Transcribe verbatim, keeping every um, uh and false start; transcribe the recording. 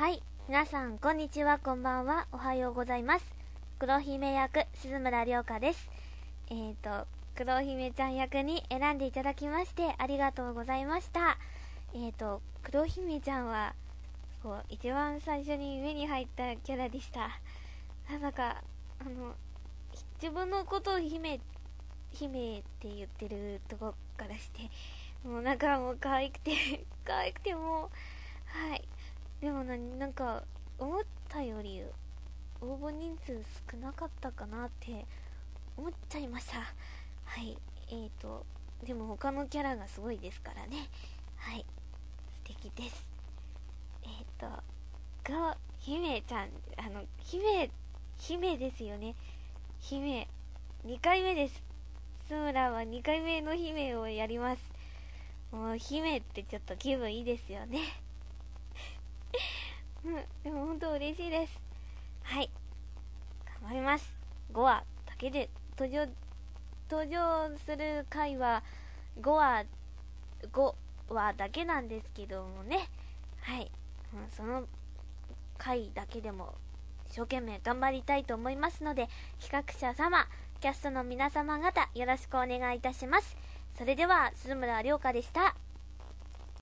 はい、皆さんこんにちは、こんばんは、おはようございます。黒姫役鈴村涼香です。えーと黒姫ちゃん役に選んでいただきましてありがとうございました。えーと黒姫ちゃんはこう一番最初に目に入ったキャラでした。なんだかあの自分のことを姫姫って言ってるとこからしてもうなんかもう可愛くて可愛くてもうはい。でもな、なんか思ったより応募人数少なかったかなって思っちゃいました。はい。えーとでも他のキャラがすごいですからね。はい、素敵です。えーとが姫ちゃん、あの姫姫ですよね。姫にかいめです。スムラはにかいめの姫をやります。もう姫ってちょっと気分いいですよね。うん、でも本当嬉しいです。はい、頑張ります。ごわだけで登場登場する回はごわごわだけなんですけどもね。はい、うん、その回だけでも一生懸命頑張りたいと思いますので、企画者様、キャストの皆様方よろしくお願いいたします。それでは鈴村涼香でした。